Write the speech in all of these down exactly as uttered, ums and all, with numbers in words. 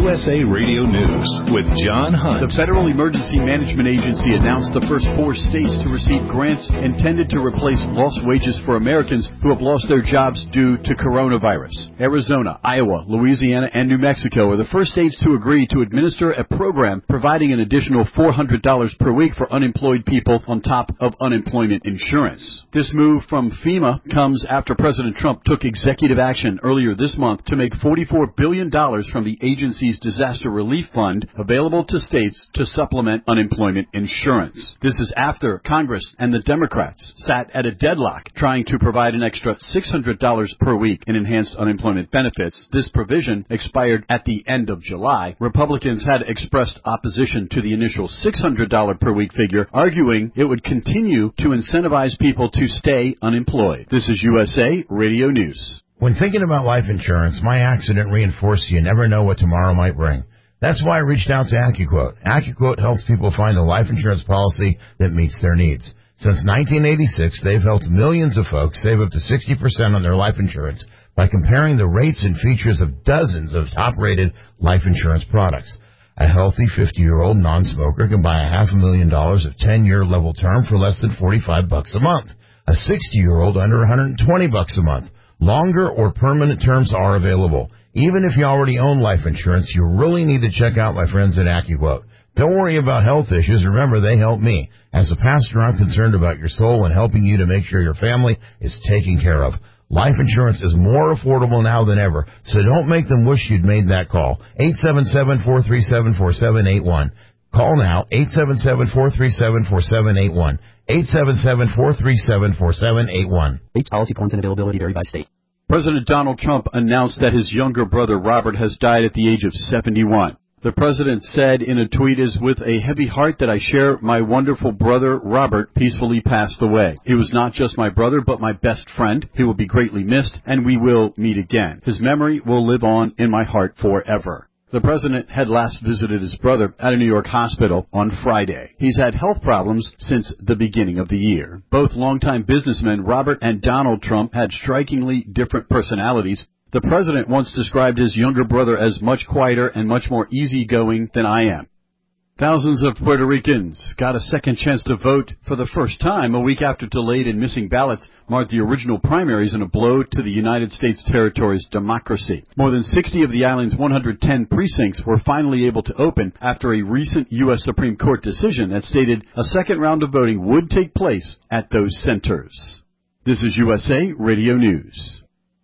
U S A Radio News with John Hunt. The Federal Emergency Management Agency announced the first four states to receive grants intended to replace lost wages for Americans who have lost their jobs due to coronavirus. Arizona, Iowa, Louisiana, and New Mexico are the first states to agree to administer a program providing an additional four hundred dollars per week for unemployed people on top of unemployment insurance. This move from FEMA comes after President Trump took executive action earlier this month to make forty-four billion dollars from the agency's disaster relief fund available to states to supplement unemployment insurance. This is after Congress and the Democrats sat at a deadlock trying to provide an extra six hundred dollars per week in enhanced unemployment benefits. This provision expired at the end of July. Republicans had expressed opposition to the initial six hundred dollars per week figure, arguing it would continue to incentivize people to stay unemployed. This is U S A Radio News. When thinking about life insurance, my accident reinforced you never know what tomorrow might bring. That's why I reached out to AccuQuote. AccuQuote helps people find a life insurance policy that meets their needs. Since nineteen eighty-six, they've helped millions of folks save up to sixty percent on their life insurance by comparing the rates and features of dozens of top-rated life insurance products. A healthy fifty-year-old non-smoker can buy a half a million dollars of ten-year level term for less than forty-five bucks a month. A sixty-year-old under one hundred twenty bucks a month. Longer or permanent terms are available. Even if you already own life insurance, you really need to check out my friends at AccuQuote. Don't worry about health issues. Remember, they help me. As a pastor, I'm concerned about your soul and helping you to make sure your family is taken care of. Life insurance is more affordable now than ever, so don't make them wish you'd made that call. eight seven seven, four three seven, four seven eight one. Call now, eight seven seven, four three seven, four seven eight one. eight seven seven, four three seven, four seven eight one. Rates, policy points, and availability vary by state. President Donald Trump announced that his younger brother Robert has died at the age of seventy-one. The president said in a tweet, "It is with a heavy heart that I share my wonderful brother Robert peacefully passed away. He was not just my brother, but my best friend. He will be greatly missed, and we will meet again. His memory will live on in my heart forever." The president had last visited his brother at a New York hospital on Friday. He's had health problems since the beginning of the year. Both longtime businessmen Robert and Donald Trump had strikingly different personalities. The president once described his younger brother as much quieter and much more easygoing than I am. Thousands of Puerto Ricans got a second chance to vote for the first time a week after delayed and missing ballots marked the original primaries in a blow to the United States territory's democracy. More than sixty of the island's one hundred ten precincts were finally able to open after a recent U S Supreme Court decision that stated a second round of voting would take place at those centers. This is U S A Radio News.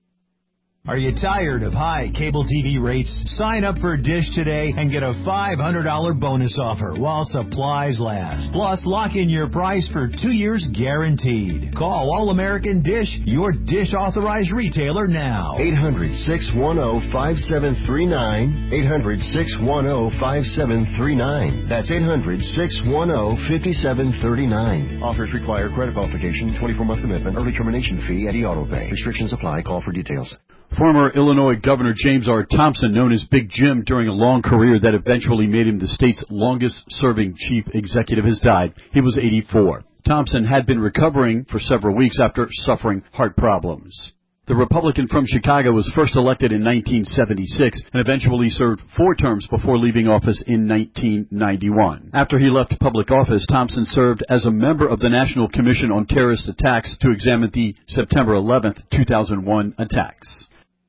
Are you tired of high cable T V rates? Sign up for Dish today and get a five hundred dollars bonus offer while supplies last. Plus, lock in your price for two years guaranteed. Call All-American Dish, your Dish authorized retailer now. eight hundred, six one zero, five seven three nine. eight hundred, six one zero, five seven three nine. That's eight hundred, six one zero, five seven three nine. Offers require credit qualification, twenty-four month commitment, early termination fee, and e-auto pay. Restrictions apply. Call for details. Former Illinois Governor James R. Thompson, known as Big Jim during a long career that eventually made him the state's longest-serving chief executive, has died. He was eighty-four. Thompson had been recovering for several weeks after suffering heart problems. The Republican from Chicago was first elected in nineteen seventy-six and eventually served four terms before leaving office in nineteen ninety-one. After he left public office, Thompson served as a member of the National Commission on Terrorist Attacks to examine the September eleventh, two thousand one attacks.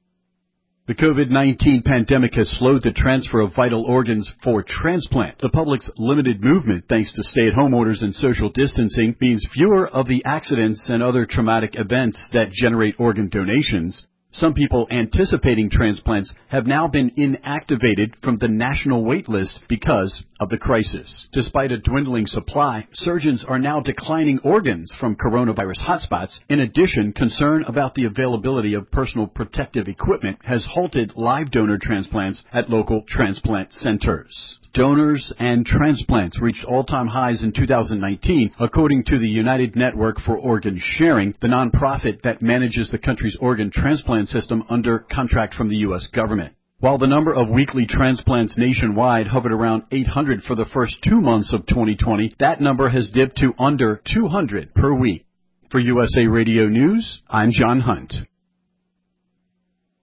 The COVID nineteen pandemic has slowed the transfer of vital organs for transplant. The public's limited movement, thanks to stay-at-home orders and social distancing, means fewer of the accidents and other traumatic events that generate organ donations. Some people anticipating transplants have now been inactivated from the national wait list because of the crisis. Despite a dwindling supply, surgeons are now declining organs from coronavirus hotspots. In addition, concern about the availability of personal protective equipment has halted live donor transplants at local transplant centers. Donors and transplants reached all-time highs in two thousand nineteen, according to the United Network for Organ Sharing, the nonprofit that manages the country's organ transplant system under contract from the U S government. While the number of weekly transplants nationwide hovered around eight hundred for the first two months of twenty twenty, that number has dipped to under two hundred per week. For U S A Radio News, I'm John Hunt.